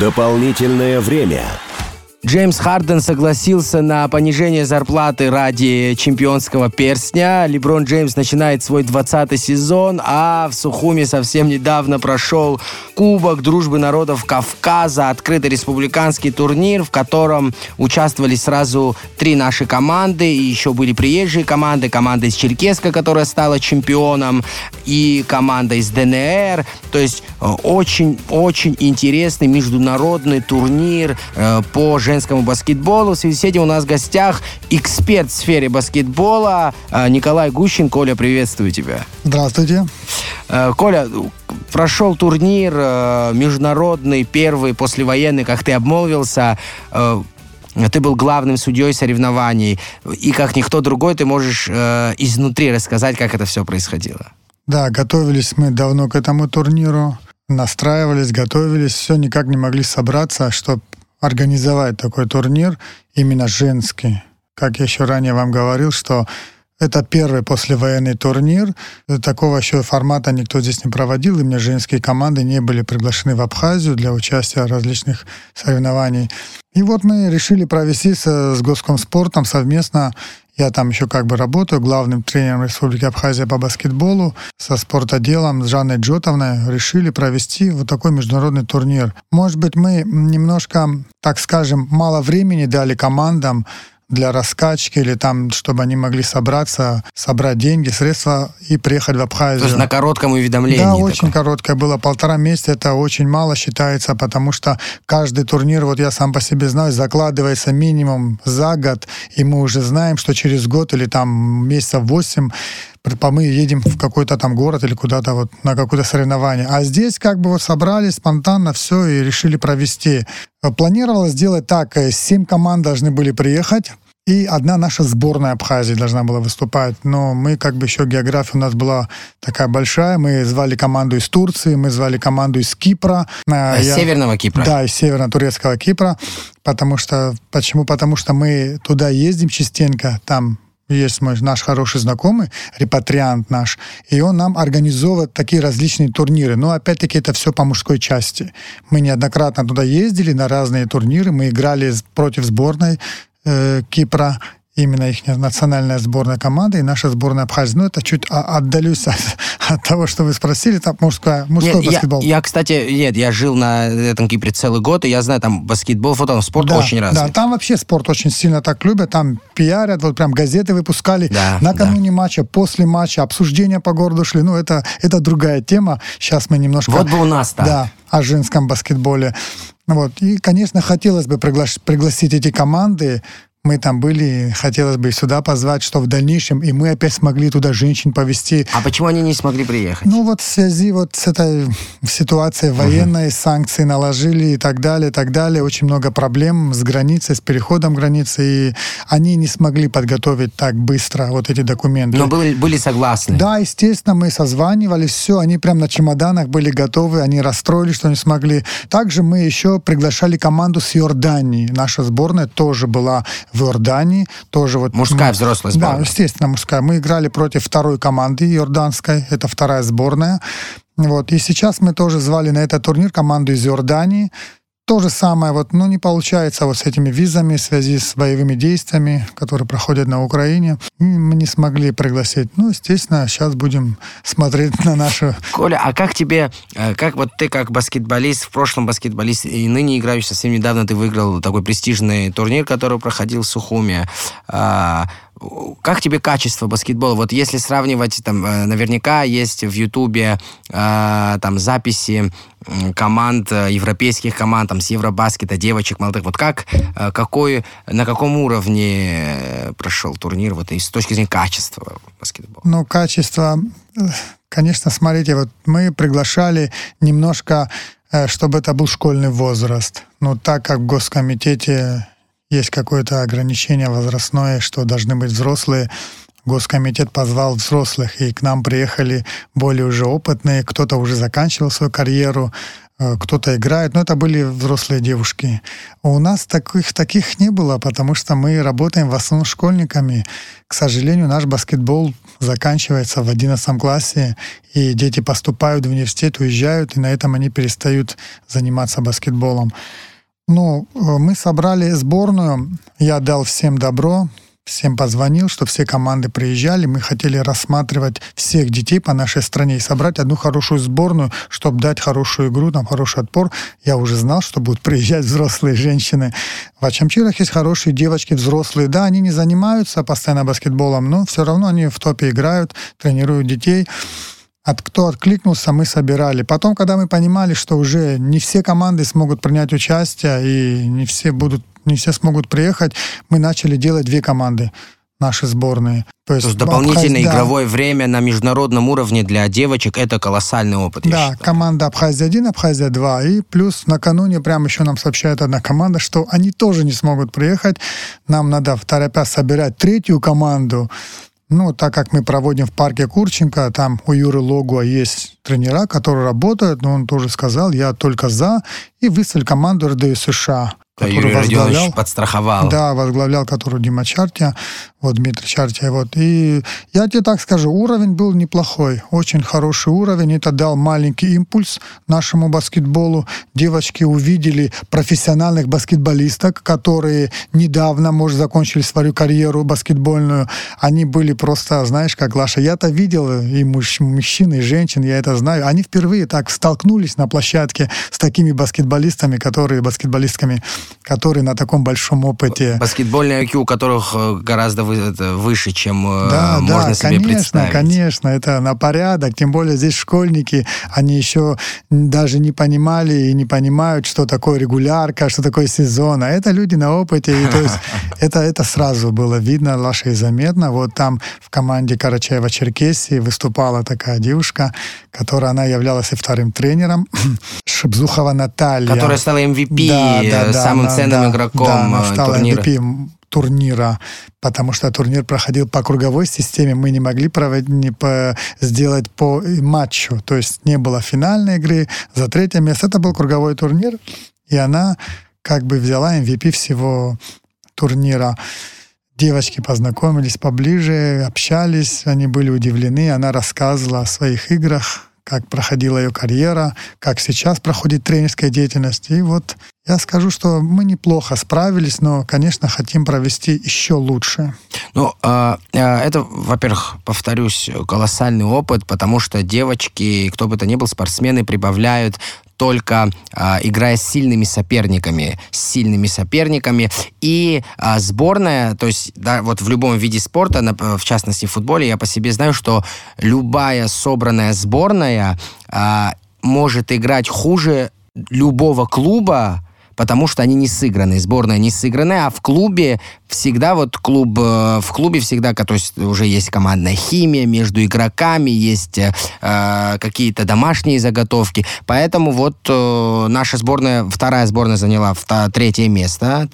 Дополнительное время. Джеймс Харден согласился на понижение зарплаты ради чемпионского перстня. Леброн Джеймс начинает свой 20-й сезон, а в Сухуми совсем недавно прошел Кубок Дружбы народов Кавказа, открытый республиканский турнир, в котором участвовали сразу 3 наши команды, и еще были приезжие команды. Команда из Черкесска, которая стала чемпионом, и команда из ДНР. То есть очень-очень интересный международный турнир по женскому баскетболу. В связи с этим у нас в гостях эксперт в сфере баскетбола Николай Гущин. Коля, приветствую тебя. Здравствуйте. Коля, прошел турнир международный, первый, послевоенный, как ты обмолвился. Ты был главным судьей соревнований. И как никто другой, ты можешь изнутри рассказать, как это все происходило. Да, готовились мы давно к этому турниру. Настраивались, готовились. Все никак не могли собраться, чтобы организовать такой турнир, именно женский. Как я еще ранее вам говорил, что это первый послевоенный турнир. Такого еще формата никто здесь не проводил, и мне женские команды не были приглашены в Абхазию для участия в различных соревнований. И вот мы решили провести с Госкомспортом совместно. Я там еще работаю главным тренером Республики Абхазия по баскетболу, со спортотделом, с Жанной Джотовной, решили провести вот такой международный турнир. Может быть, мы немножко, так скажем, мало времени дали командам для раскачки или там, чтобы они могли собраться, собрать деньги, средства и приехать в Абхазию. То есть на коротком уведомлении? Да, очень короткое было. 1,5 месяца, это очень мало считается, потому что каждый турнир, вот я сам по себе знаю, закладывается минимум за год, и мы уже знаем, что через год или там месяцев 8 мы едем в какой-то там город или куда-то вот на какое-то соревнование. А здесь собрались спонтанно все и решили провести. Планировалось сделать так: 7 команд должны были приехать, и одна наша сборная Абхазии должна была выступать. Но мы еще география у нас была такая большая. Мы звали команду из Турции, мы звали команду из Кипра. Из Северного Кипра? Да, из северно-турецкого Кипра. Почему? Потому что мы туда ездим частенько, там есть наш хороший знакомый, репатриант наш, и он нам организовывает такие различные турниры. Но опять-таки это все по мужской части. Мы неоднократно туда ездили на разные турниры, мы играли против сборной Кипра, именно их национальная сборная команда и наша сборная Абхазии. Но это чуть отдалюсь от того, что вы спросили. Там мужской баскетбол. Я жил на этом Кипре целый год, и я знаю, там баскетбол, спорт очень развит. Да, там вообще спорт очень сильно так любят, там пиарят, вот прям газеты выпускали накануне матча, после матча, обсуждения по городу шли. Ну, это другая тема. Сейчас мы немножко... Вот бы у нас так. Да, о женском баскетболе. Вот. И, конечно, хотелось бы пригласить эти команды. Мы там были, хотелось бы сюда позвать, что в дальнейшем и мы опять смогли туда женщин повезти. А почему они не смогли приехать? Ну вот в связи с этой ситуацией военной, санкции наложили и так далее. Очень много проблем с границей, с переходом границы, и они не смогли подготовить так быстро вот эти документы. Но были согласны? Да, естественно, мы созванивались, все, они прям на чемоданах были готовы, они расстроились, что не смогли. Также мы еще приглашали команду с Иордании. Наша сборная тоже была в Иордании. Тоже мужская взрослая сборная. Да, естественно, мужская. Мы играли против второй команды иорданской, это вторая сборная. И сейчас мы тоже звали на этот турнир команду из Иордании. То же самое, не получается с этими визами в связи с боевыми действиями, которые проходят на Украине. И мы не смогли пригласить. Естественно, сейчас будем смотреть на нашу... Коля, а как тебе, ты как баскетболист, в прошлом баскетболист и ныне играющий, совсем недавно ты выиграл такой престижный турнир, который проходил в Сухуми. Как тебе качество баскетбола? Вот если сравнивать, наверняка есть в Ютубе записи команд, европейских команд, с Евробаскета, девочек, молодых. Вот на каком уровне прошел турнир и с точки зрения качества баскетбола? Качество, конечно, смотрите, мы приглашали немножко, чтобы это был школьный возраст. Так как в Госкомитете есть какое-то ограничение возрастное, что должны быть взрослые. Госкомитет позвал взрослых, и к нам приехали более уже опытные, кто-то уже заканчивал свою карьеру кто-то играет, но это были взрослые девушки. У нас таких не было, потому что мы работаем в основном с школьниками. К сожалению, наш баскетбол заканчивается в 11 классе, и дети поступают в университет, уезжают, и на этом они перестают заниматься баскетболом. Ну, мы собрали сборную, я дал всем добро, всем позвонил, что все команды приезжали. Мы хотели рассматривать всех детей по нашей стране и собрать одну хорошую сборную, чтобы дать хорошую игру, там хороший отпор. Я уже знал, что будут приезжать взрослые женщины. В Ачамчирах есть хорошие девочки, взрослые. Да, они не занимаются постоянно баскетболом, но все равно они в топе играют, тренируют детей. Кто откликнулся, мы собирали. Потом, когда мы понимали, что уже не все команды смогут принять участие и не все смогут приехать, мы начали делать 2 команды, наши сборные. То есть дополнительное игровое время на международном уровне для девочек — это колоссальный опыт. Да, команда Абхазия-1, Абхазия-2. И плюс накануне прямо еще нам сообщает одна команда, что они тоже не смогут приехать. Нам надо в торопях собирать 3-ю команду. Ну, так как мы проводим в парке Курченко, там у Юры Логуа есть тренера, которые работают, но он тоже сказал, я только за, и выставил команду РДЮ США. Юрий Родионович подстраховал. Да, возглавлял, которую Дима Чартия, вот Дмитрий Чартия. Вот. И я тебе так скажу, уровень был неплохой, очень хороший уровень. Это дал маленький импульс нашему баскетболу. Девочки увидели профессиональных баскетболисток, которые недавно, может, закончили свою карьеру баскетбольную. Они были просто, знаешь, как Лаша, я-то видел и мужчин, и женщин, я это знаю. Они впервые так столкнулись на площадке с такими баскетболистками, которые на таком большом опыте. Баскетбольный IQ у которых гораздо выше, чем можно себе представить. Конечно, это на порядок. Тем более здесь школьники, они еще даже не понимали и не понимают, что такое регулярка, что такое сезон. А это люди на опыте. И, то есть, это сразу было видно, Лаша, и заметно. Вот там в команде Карачаева-Черкесии выступала такая девушка, она являлась и 2-м тренером. Шебзухова Наталья. Которая стала MVP, самым ценным игроком она стала турнира. MVP турнира, потому что турнир проходил по круговой системе, мы не могли сделать по матчу, то есть не было финальной игры за 3-е место, это был круговой турнир, и она как бы взяла MVP всего турнира. Девочки познакомились поближе, общались, они были удивлены, она рассказывала о своих играх, как проходила ее карьера, как сейчас проходит тренерская деятельность. И вот я скажу, что мы неплохо справились, но, конечно, хотим провести еще лучше. Ну, это, во-первых, повторюсь, колоссальный опыт, потому что девочки, кто бы то ни был, спортсмены прибавляют только играя с сильными соперниками. И сборная, то есть да, вот в любом виде спорта, в частности в футболе, я по себе знаю, что любая собранная сборная может играть хуже любого клуба, потому что они не сыграны, сборная не сыграны, а в клубе всегда то есть уже есть командная химия между игроками, есть какие-то домашние заготовки, поэтому вот наша сборная, 2-я сборная заняла 3-е место,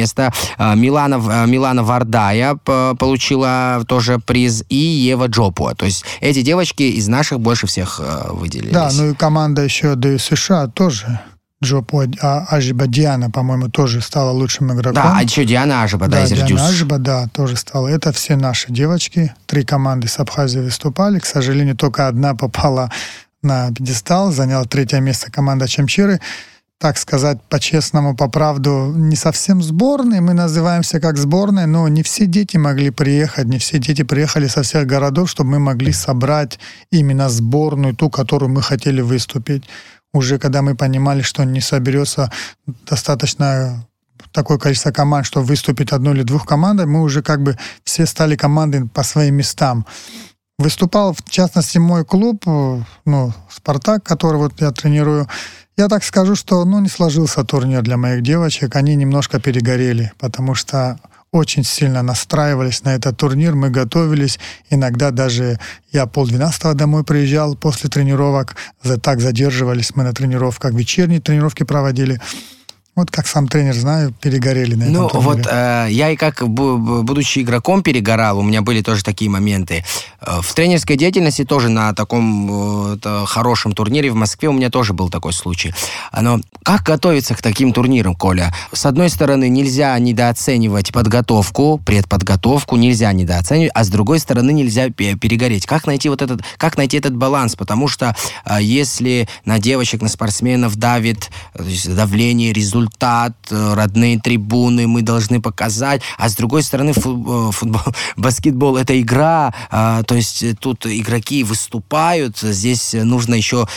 Милана Вардая получила тоже приз, и Ева Джопуа, то есть эти девочки из наших больше всех выделились. Да, ну и команда еще ДЮ США тоже. Ажиба Диана, по-моему, тоже стала лучшим игроком. Да, а еще Диана Ажиба, из Ирдюс. Диана Ажиба, тоже стала. Это все наши девочки. 3 команды с Абхазии выступали. К сожалению, только одна попала на пьедестал, заняла 3-е место команда Чамчиры. Так сказать, по-честному, по правду, не совсем сборной. Мы называемся как сборная, но не все дети могли приехать, не все дети приехали со всех городов, чтобы мы могли собрать именно сборную, ту, которую мы хотели выступить. Уже когда мы понимали, что не соберется достаточно такое количество команд, чтобы выступить 1 или 2 командой, мы уже как бы все стали командой по своим местам. Выступал, в частности, мой клуб, «Спартак», который вот я тренирую. Я так скажу, что не сложился турнир для моих девочек. Они немножко перегорели, потому что очень сильно настраивались на этот турнир, мы готовились. Иногда даже я 11:30 домой приезжал после тренировок. Так задерживались мы на тренировках, вечерние тренировки проводили. Вот как сам тренер знаю, перегорели на этом турнире. Вот я и как, будучи игроком, перегорал, у меня были тоже такие моменты. В тренерской деятельности тоже на таком хорошем турнире в Москве у меня тоже был такой случай. Но как готовиться к таким турнирам, Коля? С одной стороны, нельзя недооценивать подготовку, предподготовку нельзя недооценивать, а с другой стороны, нельзя перегореть. Как найти этот баланс? Потому что если на девочек, на спортсменов давит давление, результат, родные трибуны мы должны показать, а с другой стороны футбол, баскетбол — это игра, то есть тут игроки выступают, здесь нужно еще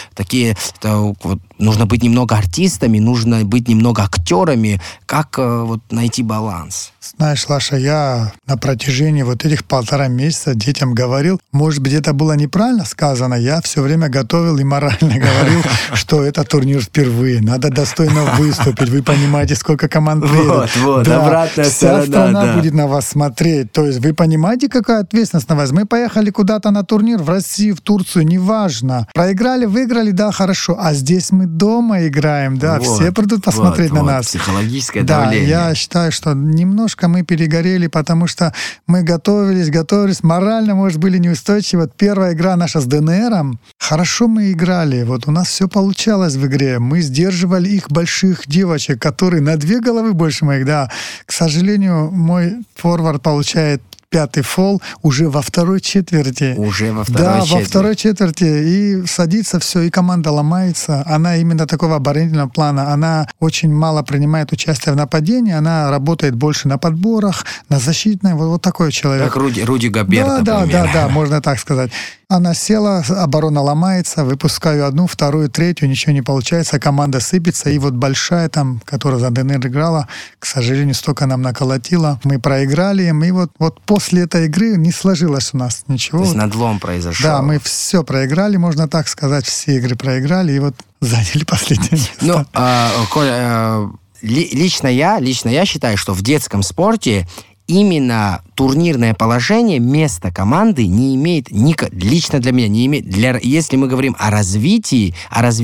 нужно быть немного артистами, нужно быть немного актерами. Как найти баланс? Знаешь, Лаша, я на протяжении этих 1,5 месяца детям говорил, может быть, это было неправильно сказано, я все время готовил и морально говорил, что это турнир впервые, надо достойно выступить, вы понимаете, сколько команд приедет. Обратная сторона. Вся страна будет на вас смотреть, то есть вы понимаете, какая ответственность на вас? Мы поехали куда-то на турнир в Россию, в Турцию, неважно. Проиграли, выиграли, да, хорошо, а здесь мы дома играем, да, все придут посмотреть на нас. Психологическое давление. Да, я считаю, что немножко мы перегорели, потому что мы готовились, морально, может, были неустойчивы. Первая игра наша с ДНРом, хорошо мы играли, у нас все получалось в игре, мы сдерживали их больших девочек, которые на 2 головы больше моих, да. К сожалению, мой форвард получает 5-й фол уже во второй четверти. Да, во второй четверти. И садится все, и команда ломается. Она именно такого оборонительного плана. Она очень мало принимает участие в нападении. Она работает больше на подборах, на защитной. Вот такой человек. Как Руди Гоберт, например. Да, можно так сказать. Она села, оборона ломается, выпускаю 1, 2, 3, ничего не получается, команда сыпется, и большая которая за ДНР играла, к сожалению, столько нам наколотила. Мы проиграли им, и после этой игры не сложилось у нас ничего. То есть надлом произошел. Да, мы все проиграли, можно так сказать, все игры проиграли, и заняли последнее место. Коля, лично я считаю, что в детском спорте именно турнирное положение, место команды не имеет, лично для меня не имеет. Если мы говорим о развитии,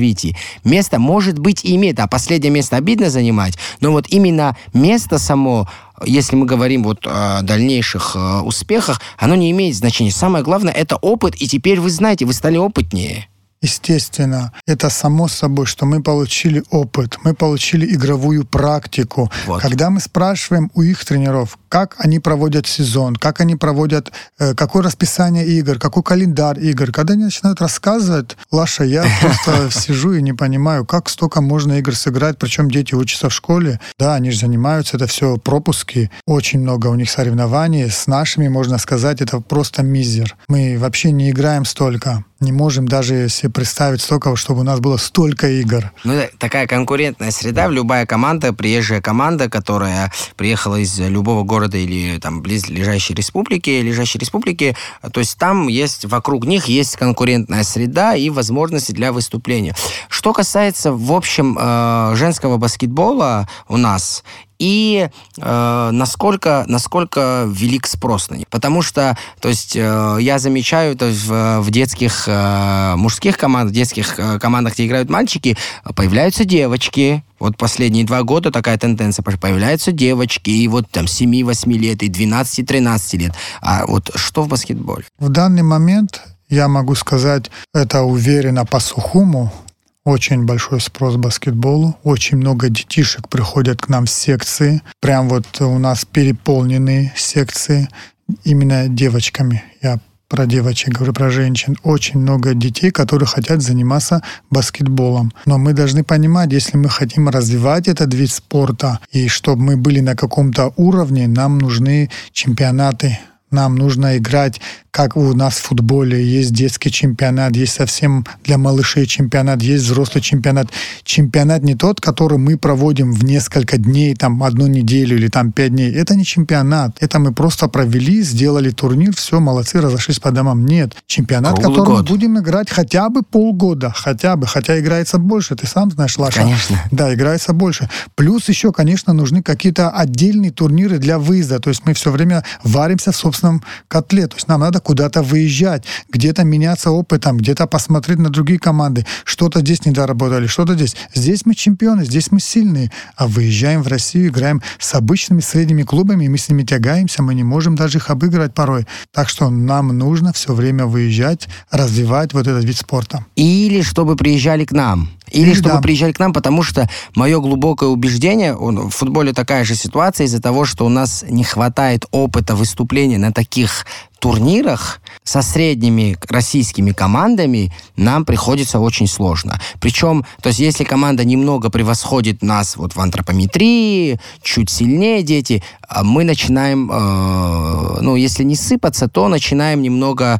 место, может быть, и имеет, а последнее место обидно занимать, но именно место само, если мы говорим о дальнейших успехах, оно не имеет значения. Самое главное — это опыт, и теперь вы знаете, вы стали опытнее. Естественно, это само собой, что мы получили опыт, мы получили игровую практику. Когда мы спрашиваем у их тренеров, как они проводят сезон, как они проводят, какое расписание игр, какой календарь игр, когда они начинают рассказывать, Лаша, я просто сижу и не понимаю, как столько можно игр сыграть, причем дети учатся в школе. Да, они же занимаются, это все пропуски, очень много у них соревнований. С нашими, можно сказать, это просто мизер. Мы вообще не играем столько. Не можем даже себе представить столько, чтобы у нас было столько игр. Такая конкурентная среда. Любая команда, приезжая команда, которая приехала из любого города или близлежащей республики, то есть там вокруг них есть конкурентная среда и возможности для выступления. Что касается, в общем, женского баскетбола у нас, и насколько велик спрос на них. Потому что, то есть, я замечаю, в детских мужских командах, детских командах, где играют мальчики, появляются девочки. Последние 2 года такая тенденция. Появляются девочки, и 7-8 лет, и 12-13 лет. А что в баскетболе? В данный момент, я могу сказать, это уверенно по Сухуму, очень большой спрос к баскетболу. Очень много детишек приходят к нам в секции. Прям у нас переполненные секции именно девочками. Я про девочек говорю, про женщин. Очень много детей, которые хотят заниматься баскетболом. Но мы должны понимать, если мы хотим развивать этот вид спорта, и чтобы мы были на каком-то уровне, нам нужны чемпионаты. Нам нужно играть, как у нас в футболе. Есть детский чемпионат, есть совсем для малышей чемпионат, есть взрослый чемпионат. Чемпионат не тот, который мы проводим в несколько дней, 1 неделю или 5 дней. Это не чемпионат. Это мы просто провели, сделали турнир, все, молодцы, разошлись по домам. Нет. Чемпионат, который мы будем играть хотя бы полгода. Хотя играется больше. Ты сам знаешь, Лаша. Конечно. Да, играется больше. Плюс еще, конечно, нужны какие-то отдельные турниры для выезда. То есть мы все время варимся в собственном собственном котле. То есть нам надо куда-то выезжать, где-то меняться опытом, где-то посмотреть на другие команды. Что-то здесь не доработали, что-то здесь. Здесь мы чемпионы, здесь мы сильные. А выезжаем в Россию, играем с обычными средними клубами, и мы с ними тягаемся, мы не можем даже их обыграть порой. Так что нам нужно все время выезжать, развивать вот этот вид спорта. Или чтобы приезжали к нам. Или чтобы приезжали к нам, потому что мое глубокое убеждение, в футболе такая же ситуация из-за того, что у нас не хватает опыта выступления на таких турнирах со средними российскими командами, нам приходится очень сложно. Причем, то есть если команда немного превосходит нас вот в антропометрии, чуть сильнее дети, мы начинаем, если не сыпаться, то начинаем немного,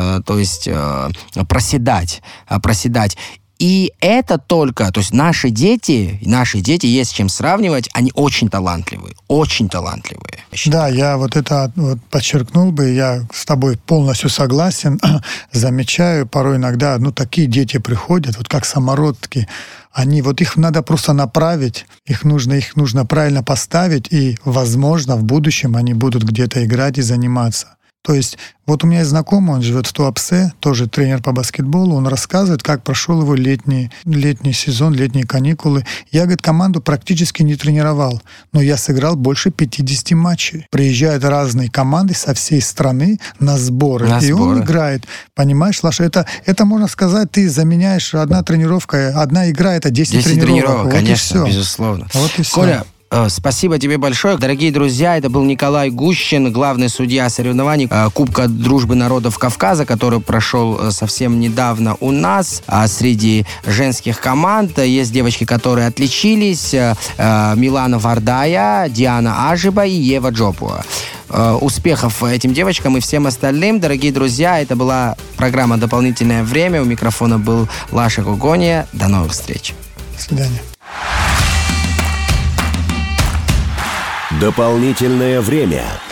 проседать. И это только, то есть наши дети, есть с чем сравнивать, они очень талантливые. Да, я это подчеркнул бы, я с тобой полностью согласен. Замечаю, порой иногда, такие дети приходят, как самородки, их надо просто направить, их нужно правильно поставить, и, возможно, в будущем они будут где-то играть и заниматься. То есть, у меня есть знакомый, он живет в Туапсе, тоже тренер по баскетболу, он рассказывает, как прошел его летний сезон, летние каникулы. Я, команду практически не тренировал, но я сыграл больше 50 матчей. Приезжают разные команды со всей страны на сборы. Он играет. Понимаешь, Лаша, это можно сказать, ты заменяешь одна тренировка, одна игра, это 10 тренировок. Конечно, безусловно. Вот и все. Коля, спасибо тебе большое. Дорогие друзья, это был Николай Гущин, главный судья соревнований Кубка Дружбы народов Кавказа, который прошел совсем недавно у нас. Среди женских команд есть девочки, которые отличились. Милана Вардая, Диана Ажиба и Ева Джопуа. Успехов этим девочкам и всем остальным. Дорогие друзья, это была программа «Дополнительное время». У микрофона был Лаша Гугония. До новых встреч. До свидания. Дополнительное время.